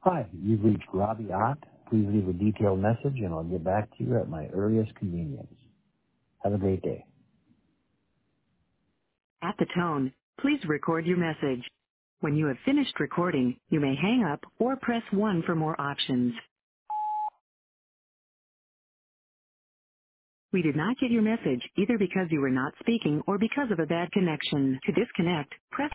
Hi, you've reached Robbie Ott. Please leave a detailed message and I'll get back to you at my earliest convenience. Have a great day. At the tone, please record your message. When you have finished recording, you may hang up or press 1 for more options. We did not get your message either because you were not speaking or because of a bad connection. To disconnect, press